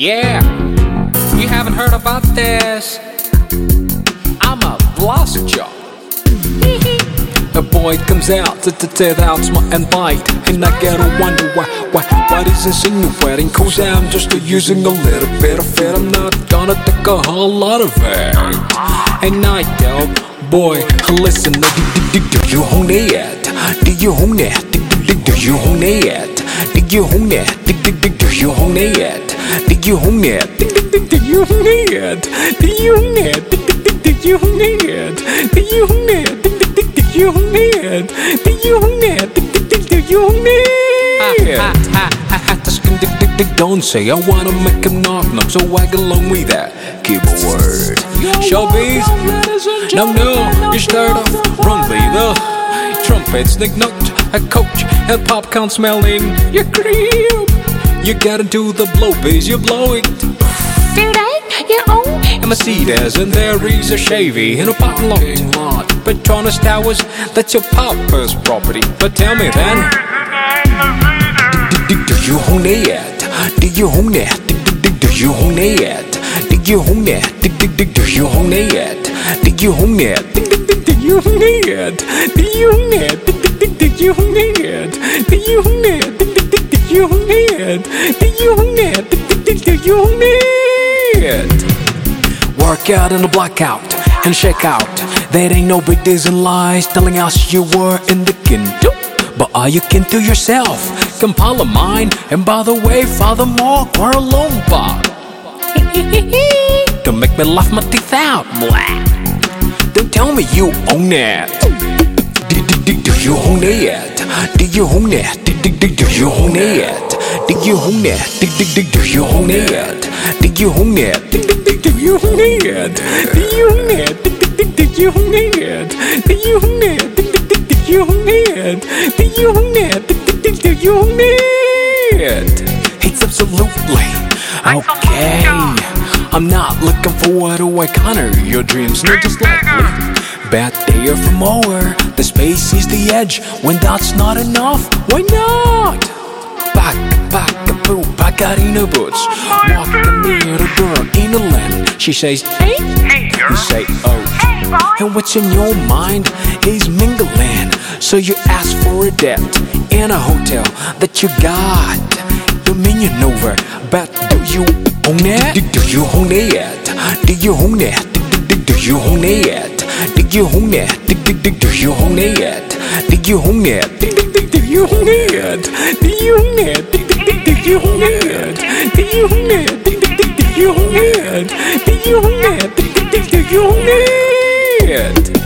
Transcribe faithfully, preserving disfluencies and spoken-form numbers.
Yeah, you haven't heard about this. I'm a lost job. A boy comes out to take out my and bite, and I gotta wonder why, why, what is insinuating? Cause I'm just using a little bit of it. I'm not gonna take a whole lot of it. And I tell boy, listen, do you own it? Do you own it? Do you own it? Do you own it? Do you own it? Do you own it? Do you own it? Do you own it? Do you own it? Do you own it? Do you own it? Do you own it? Do you own it? Don't say I wanna make him knock knock, so wag along with that keyboard. Showbiz? No, no, you start off wrongly. The trumpets, nick knocked, a coach, and popcorn smelling your crib. You got into the blow bass, you blow it. Today, you own a Mercedes, and there is a Chevy in a parking lot. Petronas Towers, that's your papa's property. But tell me then, do you own it? Do you own it? Do you own it? Do you own it? Do you own it? Do you own it? Do you own it? Do you own it? Do you own it? Do you own it? Do you own it? Do you own it? Do you own it? Work out in the blackout and shake out. There ain't no big days and lies telling us you were in the Kindle. But are you kin to yourself? Compile a mind. And by the way, furthermore, we're alone, Bob. Don't make me laugh my teeth out, blah. Don't tell me you own it. Do you own it? Do you own it? Do you own it? Do you own it? Do you own it? Do you own it? Do you own it? Do you own it? Do you own it? Do you own it? Do you own it? Do you own it? Do you own it? It's absolutely okay. I'm not looking forward to encounter your dreams, not just likely. Bad day or from over, the space is the edge. When that's not enough, why not? Back, back, a boo, Baccarina boots. Walking near the girl in the land. She says, hey, you say, oh. And what's in your mind is mingling. So you ask for a debt in a hotel that you got dominion over. But do you own it? Do you own it? Do you own it? Do you own it? Do you own it? Do you own it? Do you own it? Do you own it? Do you own it? Do you own it? Do you own it? Do you own it? Do you own it? Do you own it?